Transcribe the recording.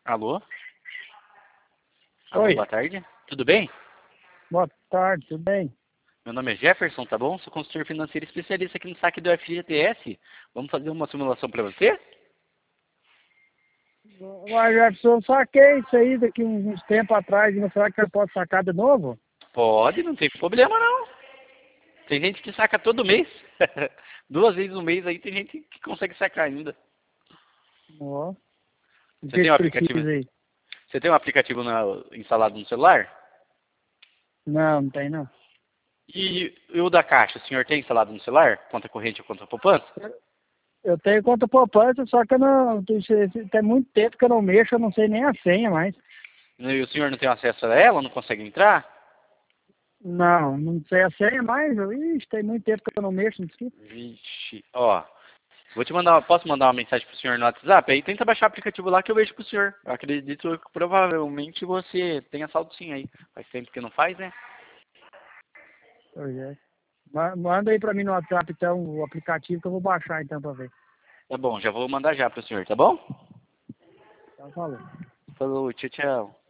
Alô? Alô, Oi, boa tarde. Tudo bem? boa tarde, tudo bem? Meu nome é Jefferson, tá bom? Sou consultor financeiro especialista aqui no saque do FGTS. Vamos fazer uma simulação para você? Mas Jefferson, eu saquei isso aí daqui uns tempos atrás, mas será que eu posso sacar de novo? Pode, não tem problema não. Tem gente que saca todo mês. 2 vezes no mês aí tem gente que consegue sacar ainda. Ó, o Você que tem que um aplicativo, precisa aí? você tem um aplicativo instalado no celular? Não, não tem não. E o da Caixa, o senhor tem instalado no celular? Conta corrente ou conta poupança? Eu tenho conta poupança, só que eu não, tem muito tempo que eu não mexo, eu não sei nem a senha mais. E o senhor não tem acesso a ela, não consegue entrar? Não, não sei a senha mais. Ixi, tem muito tempo que eu não mexo nisso. Vixe, ó. Posso mandar uma mensagem pro senhor no WhatsApp? Aí tenta baixar o aplicativo lá que eu vejo pro senhor. Eu acredito que provavelmente você tenha saldo sim aí. Faz tempo que não faz, né? Pois é. Manda aí pra mim no WhatsApp então o aplicativo que eu vou baixar então pra ver. Tá bom, já vou mandar já pro senhor, tá bom? Então falou. Falou, tchau, tchau.